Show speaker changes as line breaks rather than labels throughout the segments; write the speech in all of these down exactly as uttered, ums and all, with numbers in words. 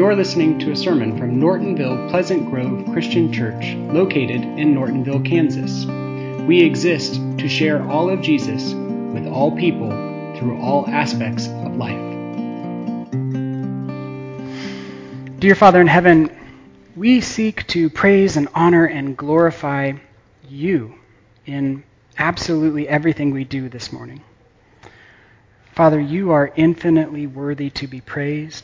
You're listening to a sermon from Nortonville Pleasant Grove Christian Church, located in Nortonville, Kansas. We exist to share all of Jesus with all people through all aspects of life. Dear Father in heaven, we seek to praise and honor and glorify you in absolutely everything we do this morning. Father, you are infinitely worthy to be praised.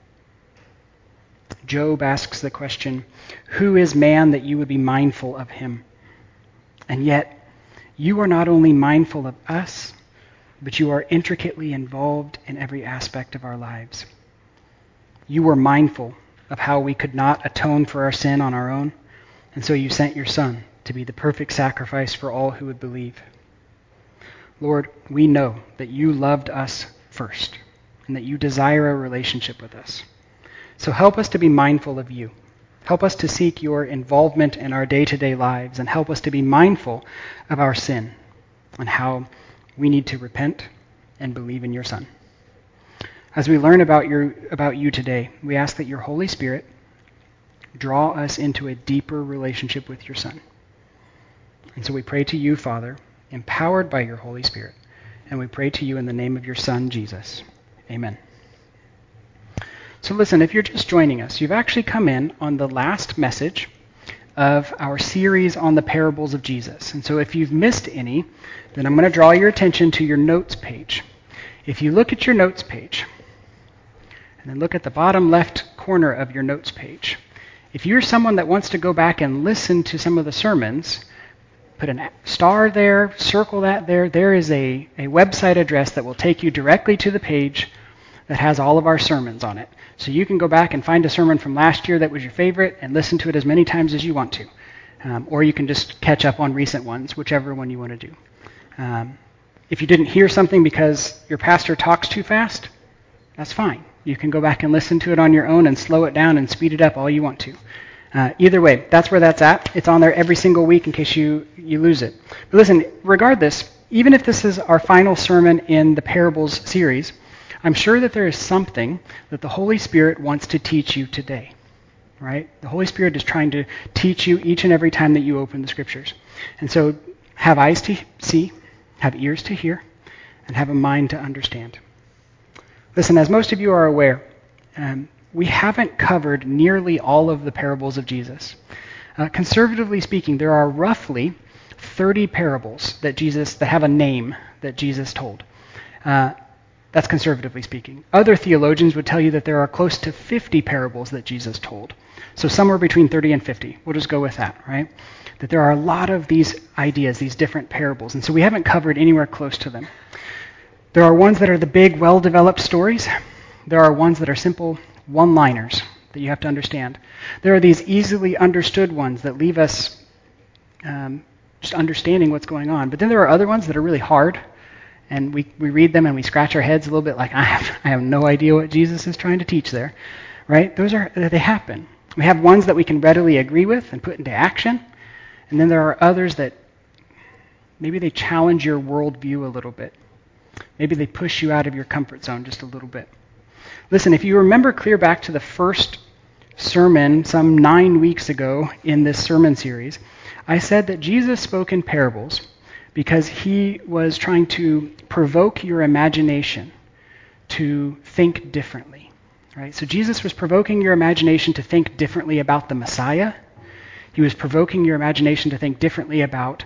Job asks the question, who is man that you would be mindful of him? And yet, you are not only mindful of us, but you are intricately involved in every aspect of our lives. You were mindful of how we could not atone for our sin on our own, and so you sent your Son to be the perfect sacrifice for all who would believe. Lord, we know that you loved us first, and that you desire a relationship with us. So help us to be mindful of you. Help us to seek your involvement in our day-to-day lives, and help us to be mindful of our sin and how we need to repent and believe in your Son. As we learn about your about you today, we ask that your Holy Spirit draw us into a deeper relationship with your Son. And so we pray to you, Father, empowered by your Holy Spirit, and we pray to you in the name of your Son, Jesus. Amen. So listen, if you're just joining us, you've actually come in on the last message of our series on the parables of Jesus. And so if you've missed any, then I'm going to draw your attention to your notes page. If you look at your notes page, and then look at the bottom left corner of your notes page, if you're someone that wants to go back and listen to some of the sermons, put a star there, circle that there. There is a, a website address that will take you directly to the page that has all of our sermons on it. So you can go back and find a sermon from last year that was your favorite and listen to it as many times as you want to. Um, or you can just catch up on recent ones, whichever one you want to do. Um, if you didn't hear something because your pastor talks too fast, that's fine. You can go back and listen to it on your own and slow it down and speed it up all you want to. Uh, either way, that's where that's at. It's on there every single week in case you, you lose it. But listen, regardless, even if this is our final sermon in the Parables series, I'm sure that there is something that the Holy Spirit wants to teach you today, right? The Holy Spirit is trying to teach you each and every time that you open the Scriptures. And so have eyes to see, have ears to hear, and have a mind to understand. Listen, as most of you are aware, um, we haven't covered nearly all of the parables of Jesus. Uh, conservatively speaking, there are roughly thirty parables that Jesus that have a name that Jesus told. Uh, That's conservatively speaking. Other theologians would tell you that there are close to fifty parables that Jesus told. So somewhere between thirty and fifty. We'll just go with that, right? That there are a lot of these ideas, these different parables. And so we haven't covered anywhere close to them. There are ones that are the big, well-developed stories. There are ones that are simple one-liners that you have to understand. There are these easily understood ones that leave us um, just understanding what's going on. But then there are other ones that are really hard. And we, we read them and we scratch our heads a little bit like, I have, I have no idea what Jesus is trying to teach there, right? Those are, they happen. We have ones that we can readily agree with and put into action. And then there are others that maybe they challenge your worldview a little bit. Maybe they push you out of your comfort zone just a little bit. Listen, if you remember clear back to the first sermon some nine weeks ago in this sermon series, I said that Jesus spoke in parables because he was trying to provoke your imagination to think differently, right? So Jesus was provoking your imagination to think differently about the Messiah. He was provoking your imagination to think differently about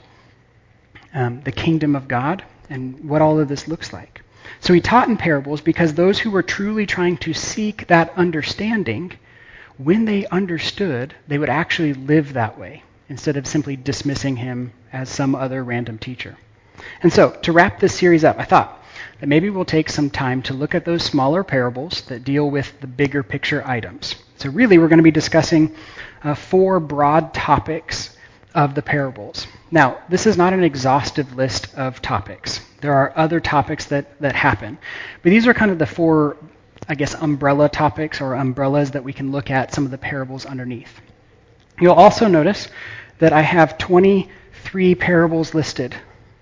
um, the kingdom of God and what all of this looks like. So he taught in parables because those who were truly trying to seek that understanding, when they understood, they would actually live that way, instead of simply dismissing him as some other random teacher. And so, to wrap this series up, I thought that maybe we'll take some time to look at those smaller parables that deal with the bigger picture items. So really, we're going to be discussing uh, four broad topics of the parables. Now, this is not an exhaustive list of topics. There are other topics that, that happen. But these are kind of the four, I guess, umbrella topics or umbrellas that we can look at some of the parables underneath. You'll also notice that I have twenty-three parables listed.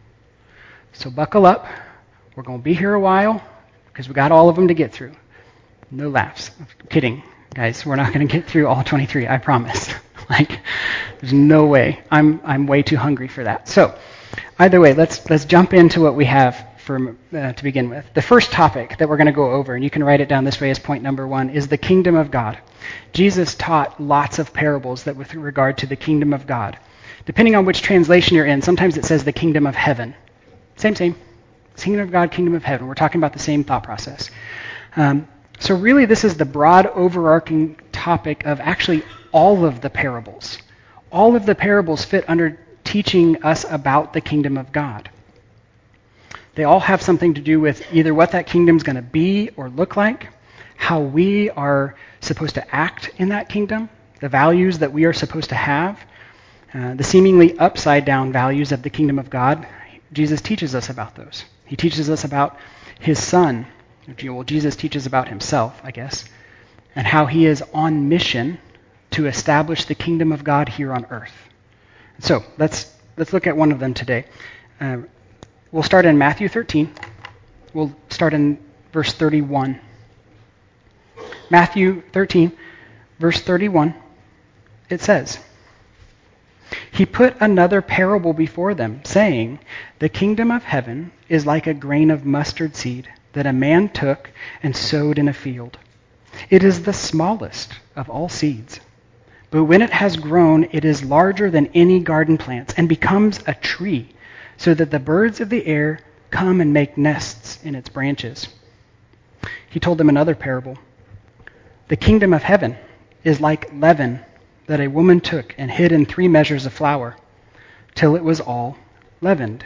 So buckle up. We're going to be here a while because we got all of them to get through. No laughs. I'm kidding. Guys, we're not going to get through all twenty-three, I promise. Like, there's no way. I'm I'm way too hungry for that. So, either way, let's let's jump into what we have for uh, to begin with. The first topic that we're going to go over, and you can write it down this way as point number one, is the kingdom of God. Jesus taught lots of parables that with regard to the kingdom of God. Depending on which translation you're in, sometimes it says the kingdom of heaven. Same, same. Kingdom of God, kingdom of heaven. We're talking about the same thought process. Um, so really, this is the broad, overarching topic of actually all of the parables. All of the parables fit under teaching us about the kingdom of God. They all have something to do with either what that kingdom's going to be or look like, how we are supposed to act in that kingdom, the values that we are supposed to have, uh, the seemingly upside-down values of the kingdom of God. Jesus teaches us about those. He teaches us about his son. Well, Jesus teaches about himself, I guess, and how he is on mission to establish the kingdom of God here on earth. So let's let's look at one of them today. Uh, we'll start in Matthew thirteen. We'll start in verse thirty-one. Matthew thirteen, verse thirty-one, it says, "He put another parable before them, saying, 'The kingdom of heaven is like a grain of mustard seed that a man took and sowed in a field. It is the smallest of all seeds. But when it has grown, it is larger than any garden plants and becomes a tree, so that the birds of the air come and make nests in its branches.' He told them another parable. 'The kingdom of heaven is like leaven that a woman took and hid in three measures of flour, till it was all leavened.'"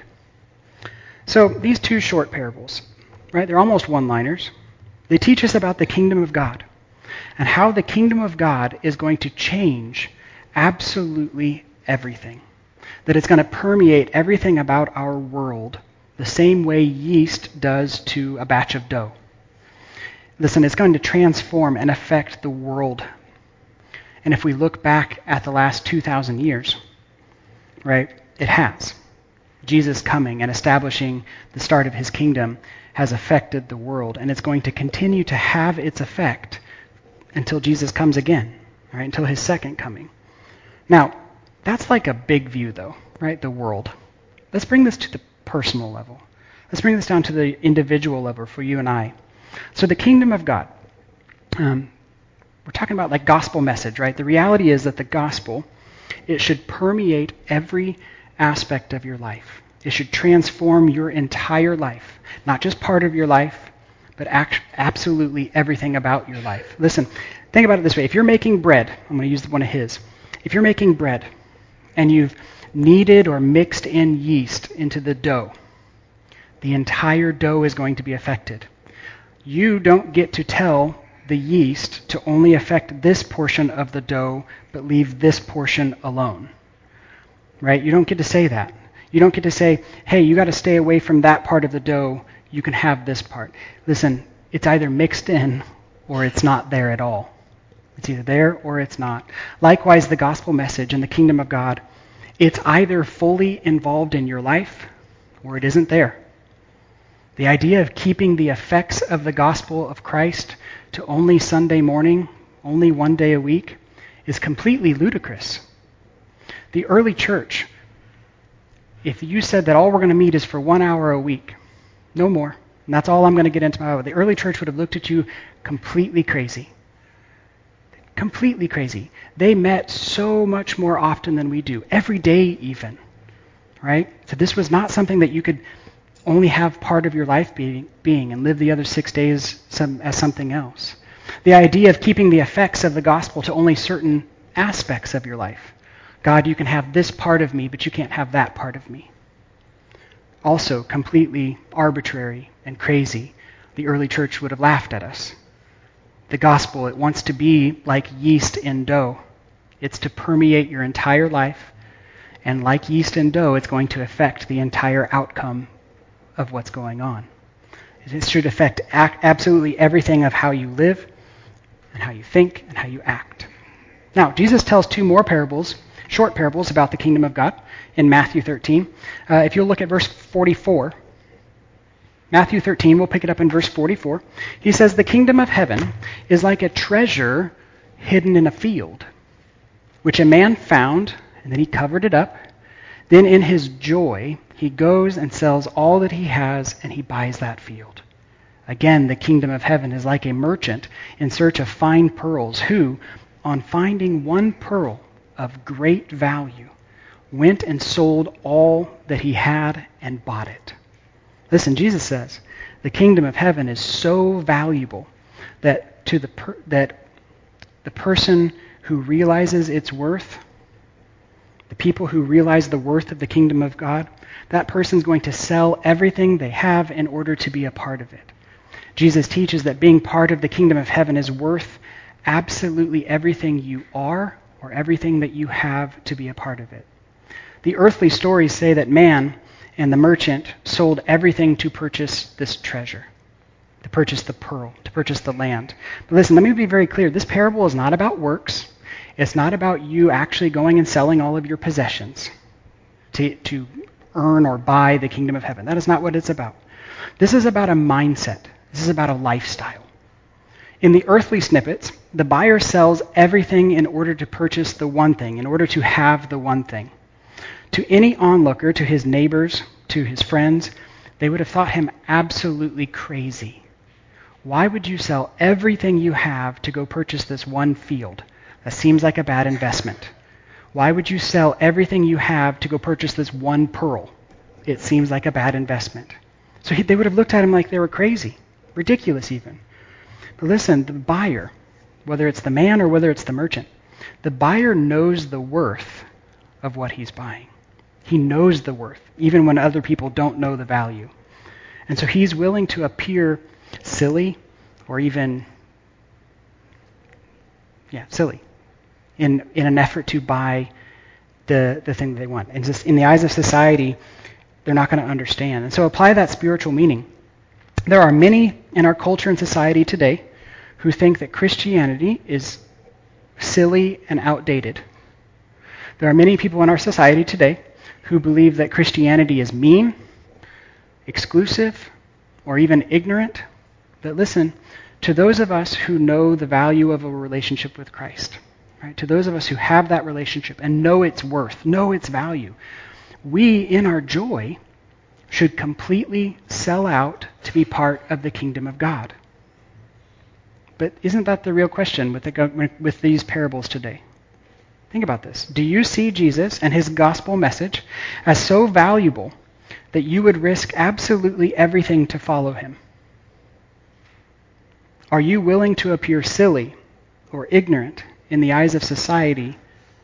So these two short parables, right, they're almost one-liners. They teach us about the kingdom of God and how the kingdom of God is going to change absolutely everything. That it's going to permeate everything about our world the same way yeast does to a batch of dough. Listen, it's going to transform and affect the world. And if we look back at the last two thousand years, right, it has. Jesus coming and establishing the start of his kingdom has affected the world, and it's going to continue to have its effect until Jesus comes again, right, until his second coming. Now, that's like a big view, though, right, the world. Let's bring this to the personal level. Let's bring this down to the individual level for you and I. So the kingdom of God, um, we're talking about like gospel message, right? The reality is that the gospel, it should permeate every aspect of your life. It should transform your entire life, not just part of your life, but act- absolutely everything about your life. Listen, think about it this way. If you're making bread, I'm going to use one of his. If you're making bread and you've kneaded or mixed in yeast into the dough, the entire dough is going to be affected. You don't get to tell the yeast to only affect this portion of the dough, but leave this portion alone. Right? You don't get to say that. You don't get to say, hey, you got to stay away from that part of the dough. You can have this part. Listen, it's either mixed in or it's not there at all. It's either there or it's not. Likewise, the gospel message and the kingdom of God, it's either fully involved in your life or it isn't there. The idea of keeping the effects of the gospel of Christ to only Sunday morning, only one day a week, is completely ludicrous. The early church, if you said that all we're going to meet is for one hour a week, no more, and that's all I'm going to get into my hour, the early church would have looked at you completely crazy. Completely crazy. They met so much more often than we do, every day even, right? So this was not something that you could only have part of your life being, being and live the other six days some, as something else. The idea of keeping the effects of the gospel to only certain aspects of your life. God, you can have this part of me, but you can't have that part of me. Also completely arbitrary and crazy. The early church would have laughed at us. The gospel, it wants to be like yeast in dough. It's to permeate your entire life, and like yeast in dough, it's going to affect the entire outcome of what's going on. It should affect ac- absolutely everything of how you live and how you think and how you act. Now, Jesus tells two more parables, short parables about the kingdom of God in Matthew thirteen. Uh, if you'll look at verse forty-four, Matthew thirteen, we'll pick it up in verse forty-four. He says, "The kingdom of heaven is like a treasure hidden in a field, which a man found, and then he covered it up. Then in his joy, he goes and sells all that he has, and he buys that field. Again, the kingdom of heaven is like a merchant in search of fine pearls, who, on finding one pearl of great value, went and sold all that he had and bought it. Listen, Jesus says, the kingdom of heaven is so valuable that to the per- that the person who realizes its worth, the people who realize the worth of the kingdom of God, that person's going to sell everything they have in order to be a part of it. Jesus teaches that being part of the kingdom of heaven is worth absolutely everything you are or everything that you have to be a part of it. The earthly stories say that man and the merchant sold everything to purchase this treasure, to purchase the pearl, to purchase the land. But listen, let me be very clear. This parable is not about works. It's not about you actually going and selling all of your possessions to, to earn or buy the kingdom of heaven. That is not what it's about. This is about a mindset. This is about a lifestyle. In the earthly snippets, the buyer sells everything in order to purchase the one thing, in order to have the one thing. To any onlooker, to his neighbors, to his friends, they would have thought him absolutely crazy. Why would you sell everything you have to go purchase this one field? That seems like a bad investment. Why would you sell everything you have to go purchase this one pearl? It seems like a bad investment. So he, they would have looked at him like they were crazy, ridiculous even. But listen, the buyer, whether it's the man or whether it's the merchant, the buyer knows the worth of what he's buying. He knows the worth, even when other people don't know the value. And so he's willing to appear silly or even, yeah, silly in, in an effort to buy the, the thing that they want. And just in the eyes of society, they're not going to understand. And so apply that spiritual meaning. There are many in our culture and society today who think that Christianity is silly and outdated. There are many people in our society today who believe that Christianity is mean, exclusive, or even ignorant. But listen, to those of us who know the value of a relationship with Christ, right? To those of us who have that relationship and know its worth, know its value, we, in our joy, should completely sell out to be part of the kingdom of God. But isn't that the real question with the, with these parables today? Think about this. Do you see Jesus and his gospel message as so valuable that you would risk absolutely everything to follow him? Are you willing to appear silly or ignorant in the eyes of society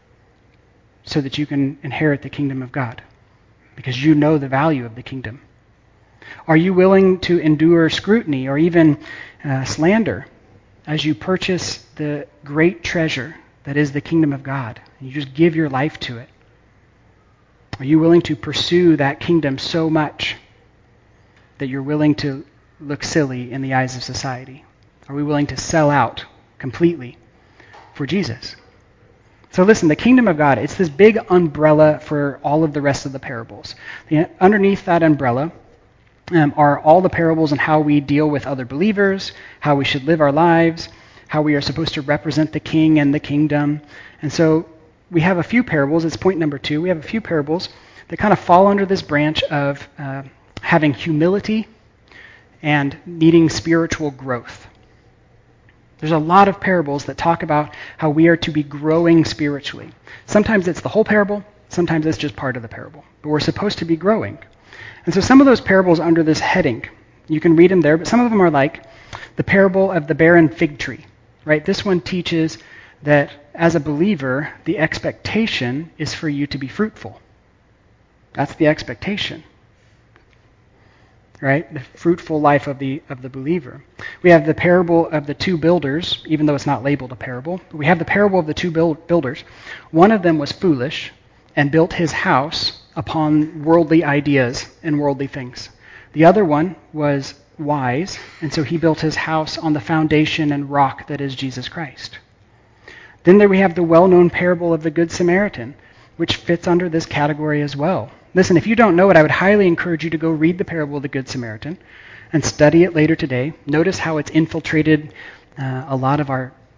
so that you can inherit the kingdom of God? Because you know the value of the kingdom. Are you willing to endure scrutiny or even uh, slander as you purchase the great treasure that is the kingdom of God, and you just give your life to it? Are you willing to pursue that kingdom so much that you're willing to look silly in the eyes of society? Are we willing to sell out completely for Jesus? So listen, the kingdom of God, it's this big umbrella for all of the rest of the parables. The, underneath that umbrella um, are all the parables on how we deal with other believers, how we should live our lives, how we are supposed to represent the king and the kingdom. And so we have a few parables. It's point number two. We have a few parables that kind of fall under this branch of uh, having humility and needing spiritual growth. There's a lot of parables that talk about how we are to be growing spiritually. Sometimes it's the whole parable. Sometimes it's just part of the parable. But we're supposed to be growing. And so some of those parables under this heading, you can read them there, but some of them are like the parable of the barren fig tree. Right? This one teaches that as a believer, the expectation is for you to be fruitful. That's the expectation. Right? The fruitful life of the of the believer. We have the parable of the two builders, even though it's not labeled a parable. We have the parable of the two build, builders. One of them was foolish and built his house upon worldly ideas and worldly things. The other one was wise, and so he built his house on the foundation and rock that is Jesus Christ. Then there we have the well-known parable of the Good Samaritan, which fits under this category as well. Listen, if you don't know it, I would highly encourage you to go read the parable of the Good Samaritan and study it later today. Notice how it's infiltrated uh, a lot of our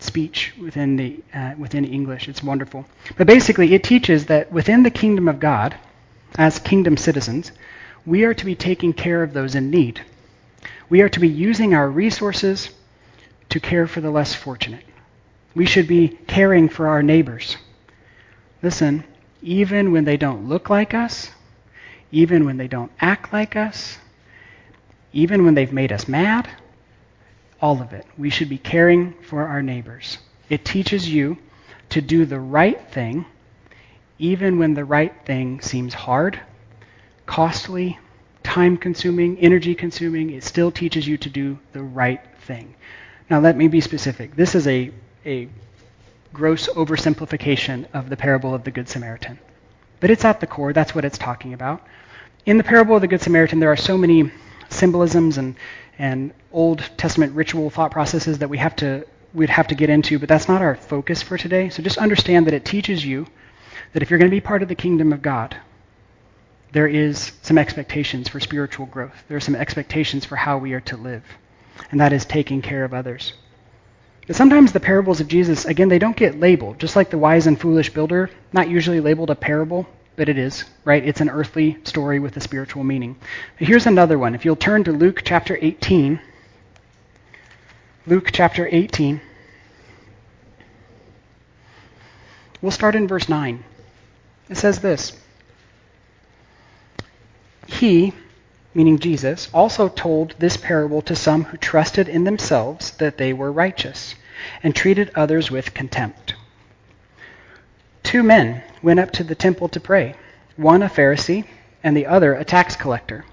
speech within the uh, within English. It's wonderful. But basically, it teaches that within the kingdom of God, as kingdom citizens, we are to be taking care of those in need. We are to be using our resources to care for the less fortunate. We should be caring for our neighbors. Listen, even when they don't look like us, even when they don't act like us, even when they've made us mad, all of it. We should be caring for our neighbors. It teaches you to do the right thing, even when the right thing seems hard, costly, time-consuming, energy-consuming. It still teaches you to do the right thing. Now, let me be specific. This is a, a gross oversimplification of the parable of the Good Samaritan. But it's at the core. That's what it's talking about. In the parable of the Good Samaritan, there are so many symbolisms and, and Old Testament ritual thought processes that we have to, we'd have to get into, but that's not our focus for today. So just understand that it teaches you that if you're going to be part of the kingdom of God, there is some expectations for spiritual growth. There are some expectations for how we are to live, and that is taking care of others. But sometimes the parables of Jesus, again, they don't get labeled. Just like the wise and foolish builder, not usually labeled a parable, but it is, right? It's an earthly story with a spiritual meaning. But here's another one. If you'll turn to Luke chapter eighteen, Luke chapter eighteen, we'll start in verse nine. It says this: He, meaning Jesus, also told this parable to some who trusted in themselves that they were righteous and treated others with contempt. Two men went up to the temple to pray, one a Pharisee and the other a tax collector.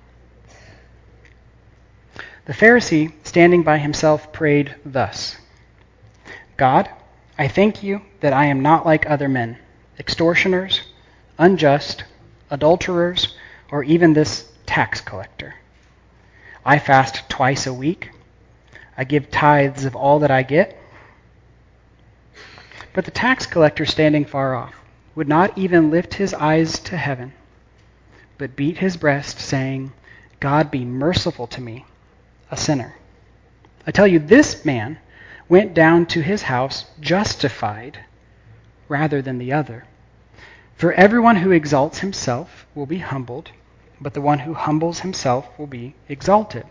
The Pharisee, standing by himself, prayed thus: God, I thank you that I am not like other men, extortioners, unjust, adulterers, or even this tax collector. I fast twice a week. I give tithes of all that I get. But the tax collector, standing far off, would not even lift his eyes to heaven, but beat his breast, saying, God, be merciful to me, a sinner. I tell you, this man went down to his house justified rather than the other. For everyone who exalts himself will be humbled, but the one who humbles himself will be exalted.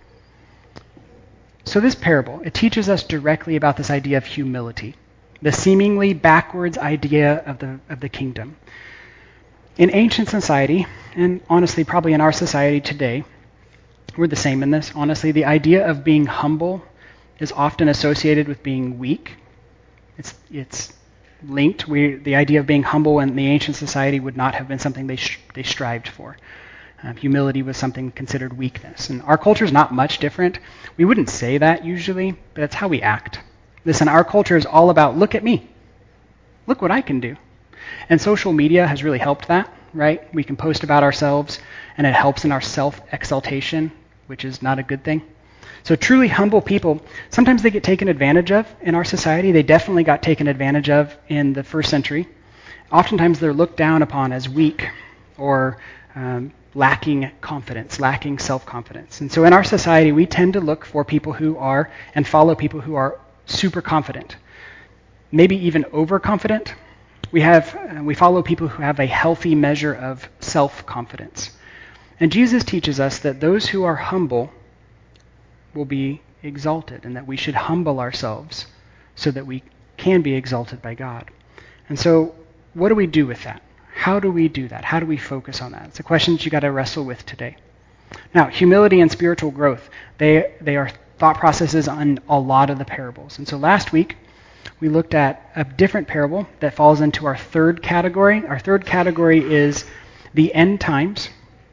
So this parable, it teaches us directly about this idea of humility, the seemingly backwards idea of the of the kingdom. In ancient society, and honestly probably in our society today, we're the same in this. Honestly, the idea of being humble is often associated with being weak. It's it's linked. We, the idea of being humble in the ancient society would not have been something they sh- they strived for. Uh, humility was something considered weakness. And our culture is not much different. We wouldn't say that usually, but that's how we act. Listen, our culture is all about, look at me. Look what I can do. And social media has really helped that, right? We can post about ourselves, and it helps in our self-exaltation, which is not a good thing. So truly humble people, sometimes they get taken advantage of in our society. They definitely got taken advantage of in the first century. Oftentimes they're looked down upon as weak or um, lacking confidence, lacking self-confidence. And so in our society, we tend to look for people who are, and follow people who are super confident, maybe even overconfident. We have, uh, we follow people who have a healthy measure of self-confidence. And Jesus teaches us that those who are humble will be exalted, and that we should humble ourselves so that we can be exalted by God. And so what do we do with that? How do we do that? How do we focus on that? It's a question that you got to wrestle with today. Now, humility and spiritual growth, they they are thought processes on a lot of the parables. And so last week, we looked at a different parable that falls into our third category. Our third category is the end times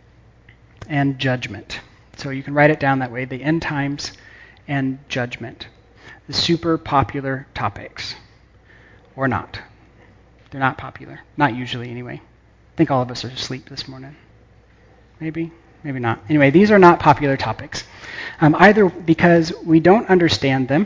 and judgment. So you can write it down that way, the end times and judgment. The super popular topics. Or not. They're not popular. Not usually, anyway. I think all of us are asleep this morning. Maybe, maybe not. Anyway, these are not popular topics. Um, either because we don't understand them,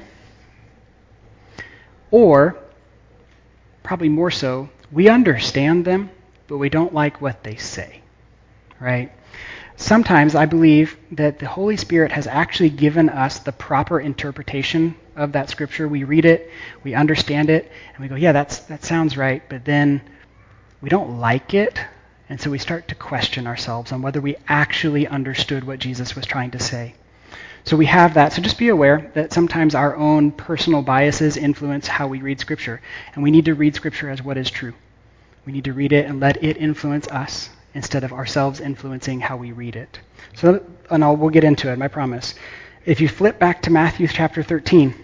or, probably more so, we understand them, but we don't like what they say. Right? Sometimes I believe that the Holy Spirit has actually given us the proper interpretation of that scripture. We read it, we understand it, and we go, yeah, that's that sounds right, but then we don't like it, and so we start to question ourselves on whether we actually understood what Jesus was trying to say. So we have that. So just be aware that sometimes our own personal biases influence how we read Scripture. And we need to read Scripture as what is true. We need to read it and let it influence us instead of ourselves influencing how we read it. So, and I'll, we'll get into it, I promise. If you flip back to Matthew chapter thirteen,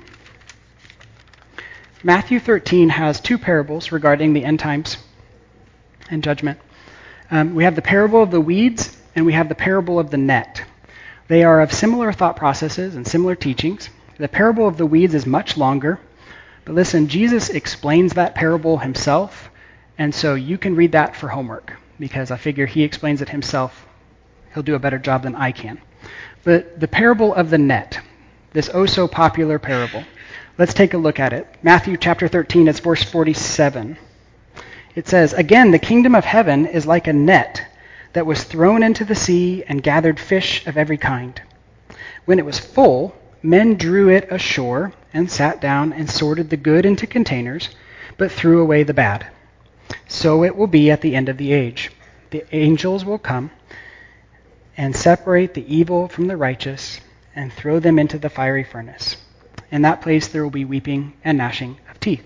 Matthew thirteen has two parables regarding the end times and judgment. Um, we have the parable of the weeds and we have the parable of the net. They are of similar thought processes and similar teachings. The parable of the weeds is much longer. But listen, Jesus explains that parable himself, and so you can read that for homework, because I figure he explains it himself. He'll do a better job than I can. But the parable of the net, this oh so popular parable, let's take a look at it. Matthew chapter thirteen, it's verse forty-seven. It says, "Again, the kingdom of heaven is like a net that was thrown into the sea and gathered fish of every kind. When it was full, men drew it ashore and sat down and sorted the good into containers, but threw away the bad. So it will be at the end of the age. The angels will come and separate the evil from the righteous and throw them into the fiery furnace. In that place there will be weeping and gnashing of teeth."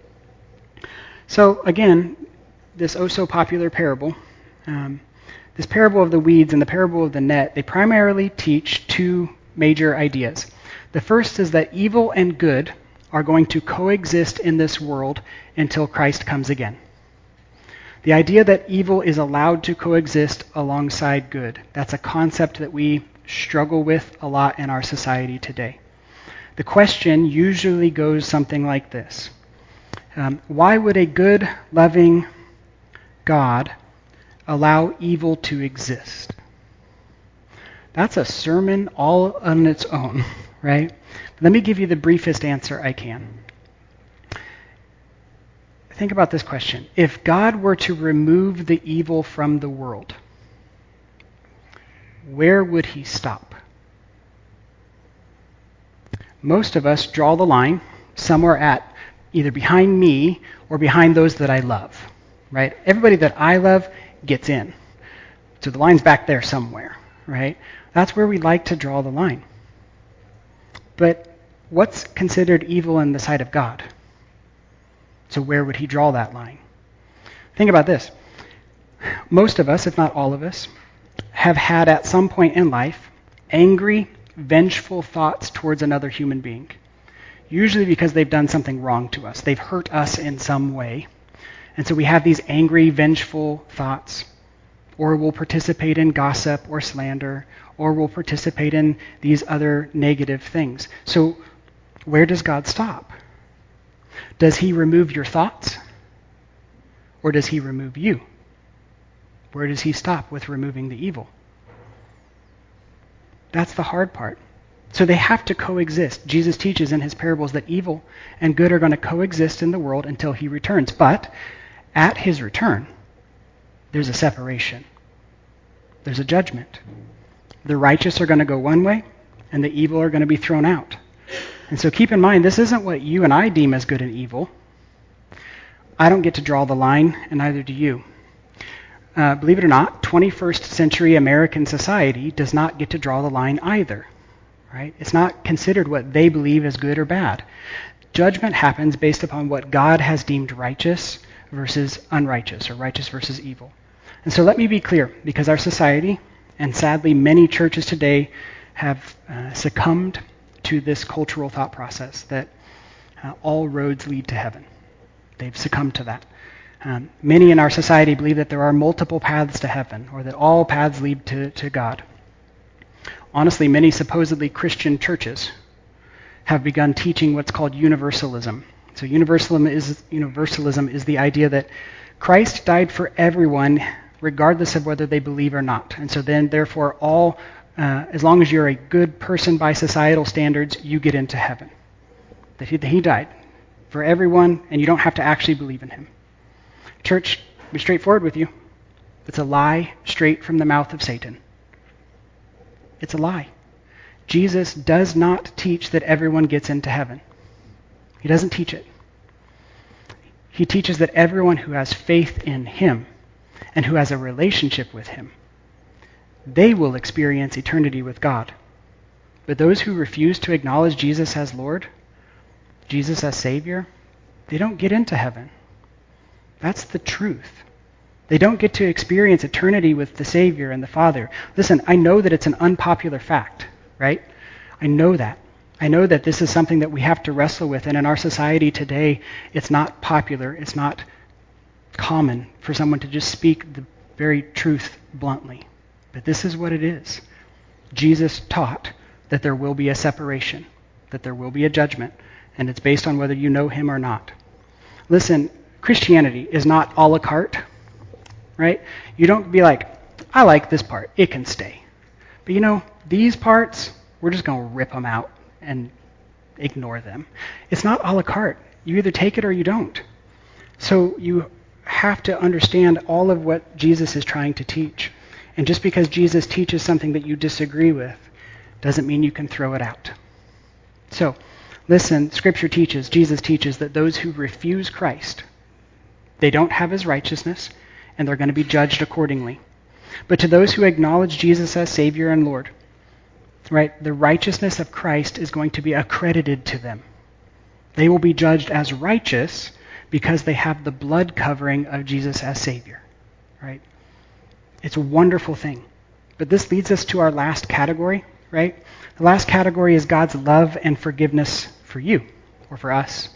So again, this oh so popular parable, um, this parable of the weeds and the parable of the net, they primarily teach two major ideas. The first is that evil and good are going to coexist in this world until Christ comes again. The idea that evil is allowed to coexist alongside good, that's a concept that we struggle with a lot in our society today. The question usually goes something like this. Um, why would a good, loving God allow evil to exist? That's a sermon all on its own, right? Let me give you the briefest answer I can. Think about this question. If God were to remove the evil from the world, where would he stop? Most of us draw the line somewhere at either behind me or behind those that I love, right? Everybody that I love gets in. So the line's back there somewhere, right? That's where we like to draw the line. But what's considered evil in the sight of God? So where would he draw that line? Think about this. Most of us, if not all of us, have had at some point in life angry, vengeful thoughts towards another human being. Usually because they've done something wrong to us. They've hurt us in some way. And so we have these angry, vengeful thoughts. Or we'll participate in gossip or slander. Or we'll participate in these other negative things. So where does God stop? Does he remove your thoughts? Or does he remove you? Where does he stop with removing the evil? That's the hard part. So they have to coexist. Jesus teaches in his parables that evil and good are going to coexist in the world until he returns. But at his return, there's a separation. There's a judgment. The righteous are going to go one way, and the evil are going to be thrown out. And so keep in mind, this isn't what you and I deem as good and evil. I don't get to draw the line, and neither do you. Uh, believe it or not, twenty-first century American society does not get to draw the line either. Right? It's not considered what they believe is good or bad. Judgment happens based upon what God has deemed righteous versus unrighteous, or righteous versus evil. And so let me be clear, because our society, and sadly many churches today, have uh, succumbed to this cultural thought process that uh, all roads lead to heaven. They've succumbed to that. Um, many in our society believe that there are multiple paths to heaven, or that all paths lead to, to God. Honestly, many supposedly Christian churches have begun teaching what's called universalism. So universalism is, universalism is the idea that Christ died for everyone regardless of whether they believe or not. And so then, therefore, all, uh, as long as you're a good person by societal standards, you get into heaven. That he, that he died for everyone, and you don't have to actually believe in him. Church, be straightforward with you. It's a lie straight from the mouth of Satan. It's a lie. Jesus does not teach that everyone gets into heaven. He doesn't teach it. He teaches that everyone who has faith in him and who has a relationship with him, they will experience eternity with God. But those who refuse to acknowledge Jesus as Lord, Jesus as Savior, they don't get into heaven. That's the truth. They don't get to experience eternity with the Savior and the Father. Listen, I know that it's an unpopular fact, right? I know that. I know that this is something that we have to wrestle with, and in our society today, it's not popular, it's not common for someone to just speak the very truth bluntly. But this is what it is. Jesus taught that there will be a separation, that there will be a judgment, and it's based on whether you know him or not. Listen, Christianity is not a la carte, right? You don't be like, I like this part, it can stay. But you know, these parts, we're just going to rip them out and ignore them. It's not a la carte. You either take it or you don't. So you have to understand all of what Jesus is trying to teach. And just because Jesus teaches something that you disagree with doesn't mean you can throw it out. So, listen, Scripture teaches, Jesus teaches that those who refuse Christ, they don't have his righteousness, and they're going to be judged accordingly. But to those who acknowledge Jesus as Savior and Lord, right, the righteousness of Christ is going to be accredited to them. They will be judged as righteous because they have the blood covering of Jesus as Savior, right? It's a wonderful thing. But this leads us to our last category, right? The last category is God's love and forgiveness for you, or for us.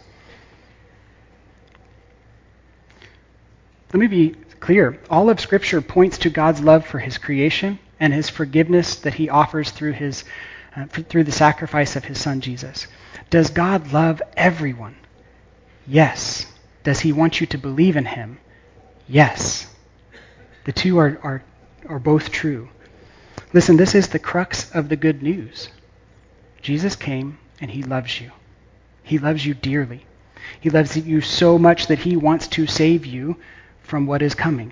Let me be clear. All of Scripture points to God's love for his creation and his forgiveness that he offers through his uh, through the sacrifice of his son Jesus. Does God love everyone? Yes. Does he want you to believe in him? Yes. The two are, are, are both true. Listen, this is the crux of the good news. Jesus came and he loves you. He loves you dearly. He loves you so much that he wants to save you from what is coming.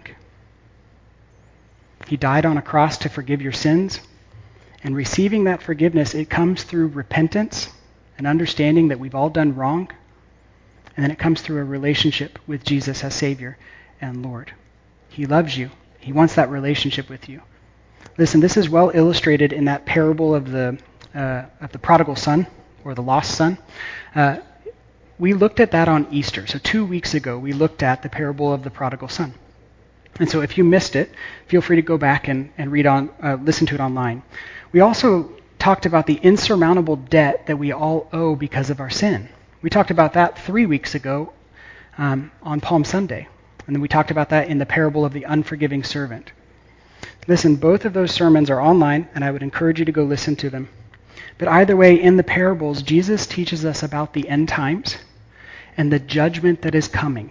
He died on a cross to forgive your sins, and receiving that forgiveness, it comes through repentance and understanding that we've all done wrong, and then it comes through a relationship with Jesus as Savior and Lord. He loves you. He wants that relationship with you. Listen, this is well illustrated in that parable of the uh, of the prodigal son, or the lost son. Uh, we looked at that on Easter. So two weeks ago, we looked at the parable of the prodigal son. And so if you missed it, feel free to go back and, and read on, uh, listen to it online. We also talked about the insurmountable debt that we all owe because of our sin. We talked about that three weeks ago um, on Palm Sunday. And then we talked about that in the parable of the unforgiving servant. Listen, both of those sermons are online, and I would encourage you to go listen to them. But either way, in the parables, Jesus teaches us about the end times and the judgment that is coming.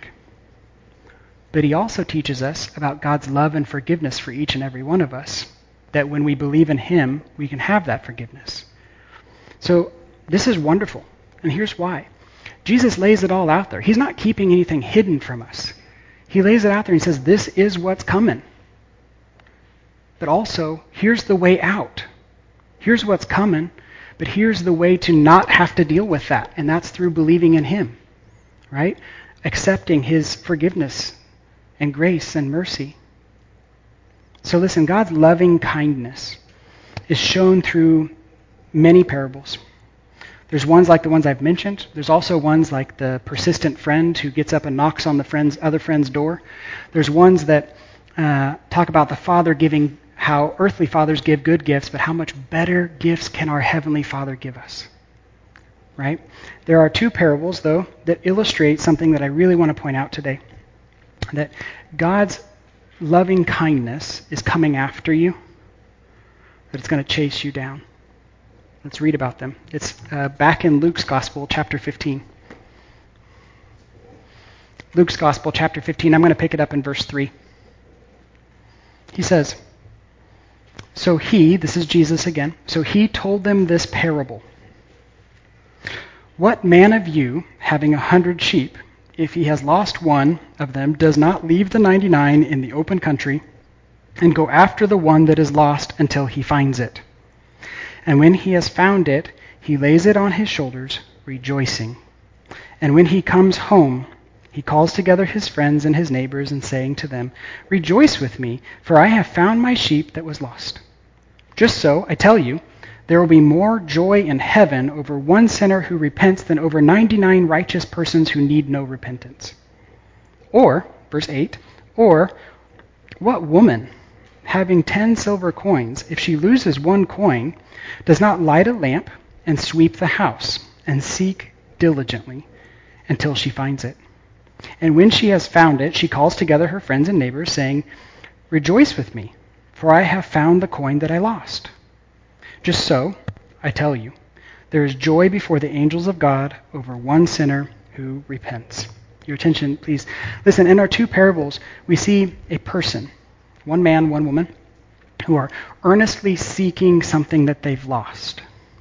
But he also teaches us about God's love and forgiveness for each and every one of us, that when we believe in him, we can have that forgiveness. So this is wonderful, and here's why. Jesus lays it all out there. He's not keeping anything hidden from us. He lays it out there and he says, this is what's coming. But also, here's the way out. Here's what's coming, but here's the way to not have to deal with that, and that's through believing in him, right? Accepting his forgiveness and grace and mercy. So listen, God's loving kindness is shown through many parables. There's ones like the ones I've mentioned. There's also ones like the persistent friend who gets up and knocks on the friend's other friend's door. There's ones that uh, talk about the Father giving, how earthly fathers give good gifts, but how much better gifts can our Heavenly Father give us, right? There are two parables, though, that illustrate something that I really want to point out today. That God's loving kindness is coming after you, that it's going to chase you down. Let's read about them. It's uh, back in Luke's Gospel, chapter fifteen. Luke's Gospel, chapter fifteen. I'm going to pick it up in verse three. He says, So he, this is Jesus again, so he told them this parable. What man of you, having a hundred sheep, if he has lost one of them, does not leave the ninety-nine in the open country and go after the one that is lost until he finds it? And when he has found it, he lays it on his shoulders, rejoicing. And when he comes home, he calls together his friends and his neighbors and saying to them, 'Rejoice with me, for I have found my sheep that was lost.' Just so, I tell you, there will be more joy in heaven over one sinner who repents than over ninety-nine righteous persons who need no repentance." Or, verse eight, "Or, what woman, having ten silver coins, if she loses one coin, does not light a lamp and sweep the house and seek diligently until she finds it? And when she has found it, she calls together her friends and neighbors, saying, 'Rejoice with me, for I have found the coin that I lost.' Just so, I tell you, there is joy before the angels of God over one sinner who repents." Your attention, please. Listen, in our two parables, we see a person, one man, one woman, who are earnestly seeking something that they've lost.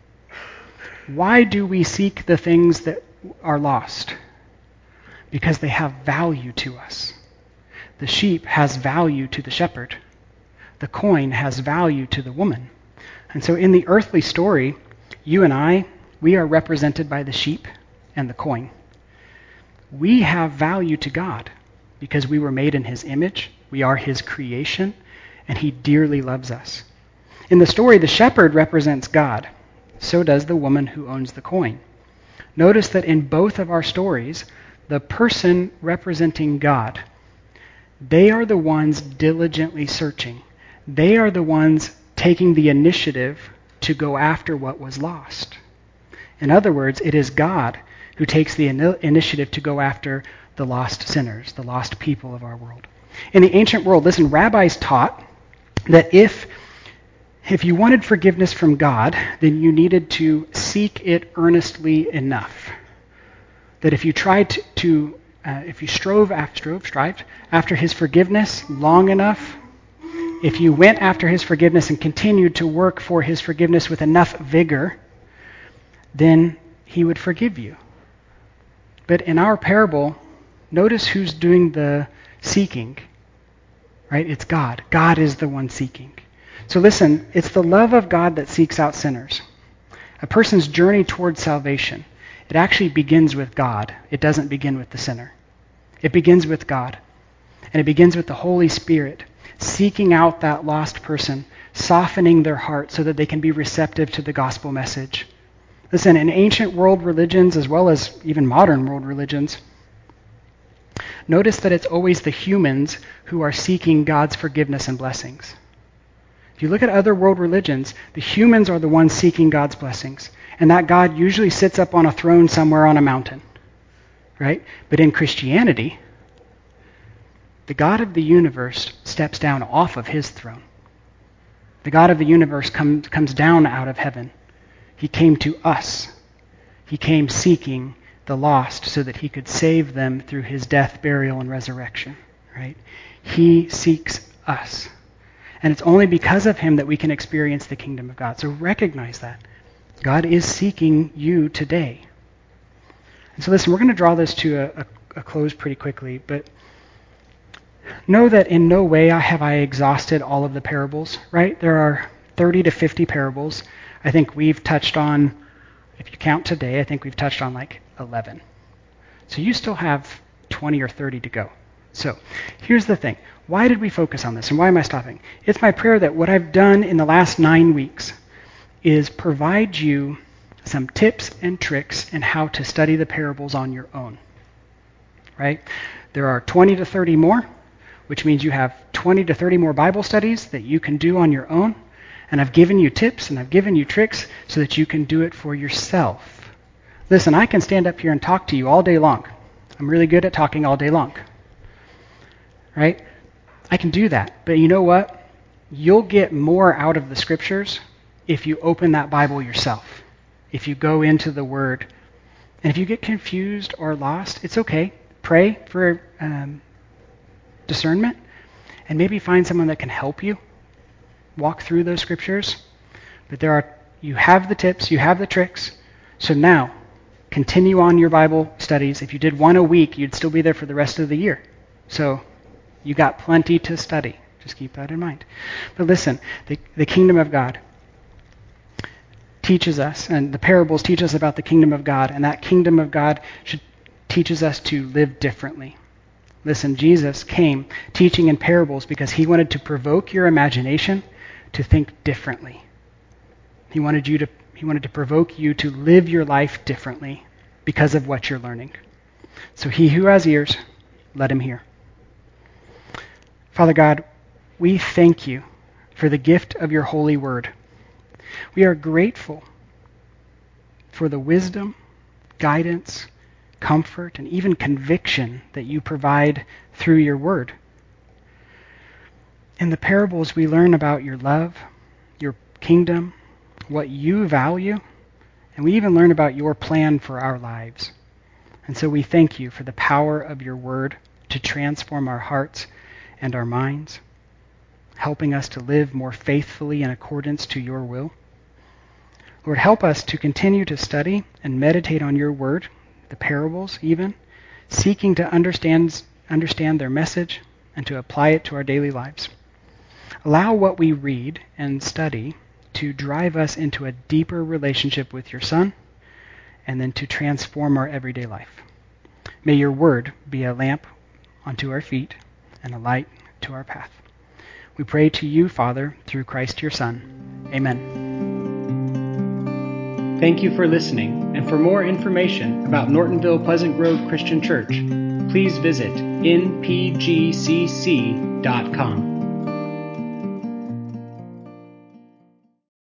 Why do we seek the things that are lost? Because they have value to us. The sheep has value to the shepherd. The coin has value to the woman. And so in the earthly story, you and I, we are represented by the sheep and the coin. We have value to God because we were made in his image. We are his creation, and he dearly loves us. In the story, the shepherd represents God. So does the woman who owns the coin. Notice that in both of our stories, the person representing God, they are the ones diligently searching. They are the ones taking the initiative to go after what was lost. In other words, it is God who takes the in- initiative to go after the lost sinners, the lost people of our world. In the ancient world, listen, rabbis taught that if if you wanted forgiveness from God, then you needed to seek it earnestly enough. That if you tried to, to uh, if you strove after, strove, strived after his forgiveness long enough, if you went after his forgiveness and continued to work for his forgiveness with enough vigor, then he would forgive you. But in our parable, notice who's doing the seeking, right? It's God. God is the one seeking. So listen, it's the love of God that seeks out sinners. A person's journey towards salvation, it actually begins with God. It doesn't begin with the sinner. It begins with God. And it begins with the Holy Spirit seeking out that lost person, softening their heart so that they can be receptive to the gospel message. Listen, in ancient world religions, as well as even modern world religions, notice that it's always the humans who are seeking God's forgiveness and blessings. If you look at other world religions, the humans are the ones seeking God's blessings. And that God usually sits up on a throne somewhere on a mountain, right? But in Christianity, the God of the universe steps down off of his throne. The God of the universe come, comes down out of heaven. He came to us. He came seeking the lost so that he could save them through his death, burial, and resurrection, right? He seeks us. And it's only because of him that we can experience the kingdom of God. So recognize that. God is seeking you today. And so listen, we're going to draw this to a, a, a close pretty quickly, but know that in no way have I exhausted all of the parables, right? There are thirty to fifty parables. I think we've touched on, if you count today, I think we've touched on like eleven. So you still have twenty or thirty to go. So here's the thing. Why did we focus on this, and why am I stopping? It's my prayer that what I've done in the last nine weeks is provide you some tips and tricks in how to study the parables on your own, right? There are twenty to thirty more, which means you have twenty to thirty more Bible studies that you can do on your own. And I've given you tips and I've given you tricks so that you can do it for yourself. Listen, I can stand up here and talk to you all day long. I'm really good at talking all day long, right? I can do that. But you know what? You'll get more out of the scriptures if you open that Bible yourself, if you go into the Word. And if you get confused or lost, it's okay. Pray for um, discernment and maybe find someone that can help you walk through those scriptures. But there are, you have the tips, you have the tricks. So now, continue on your Bible studies. If you did one a week, you'd still be there for the rest of the year. So you got plenty to study. Just keep that in mind. But listen, the, the kingdom of God teaches us, and the parables teach us about the kingdom of God, and that kingdom of God should teaches us to live differently. Listen, Jesus came teaching in parables because he wanted to provoke your imagination to think differently. He wanted you to he wanted to provoke you to live your life differently because of what you're learning. So he who has ears, let him hear. Father God, we thank you for the gift of your holy word. We are grateful for the wisdom, guidance, comfort, and even conviction that you provide through your word. In the parables, we learn about your love, your kingdom, what you value, and we even learn about your plan for our lives. And so we thank you for the power of your word to transform our hearts and our minds, helping us to live more faithfully in accordance to your will. Lord, help us to continue to study and meditate on your word, the parables even, seeking to understand, understand their message and to apply it to our daily lives. Allow what we read and study to drive us into a deeper relationship with your Son, and then to transform our everyday life. May your word be a lamp unto our feet and a light to our path. We pray to you, Father, through Christ your Son. Amen. Thank you for listening, and for more information about Nortonville Pleasant Grove Christian Church, please visit n p g c c dot com.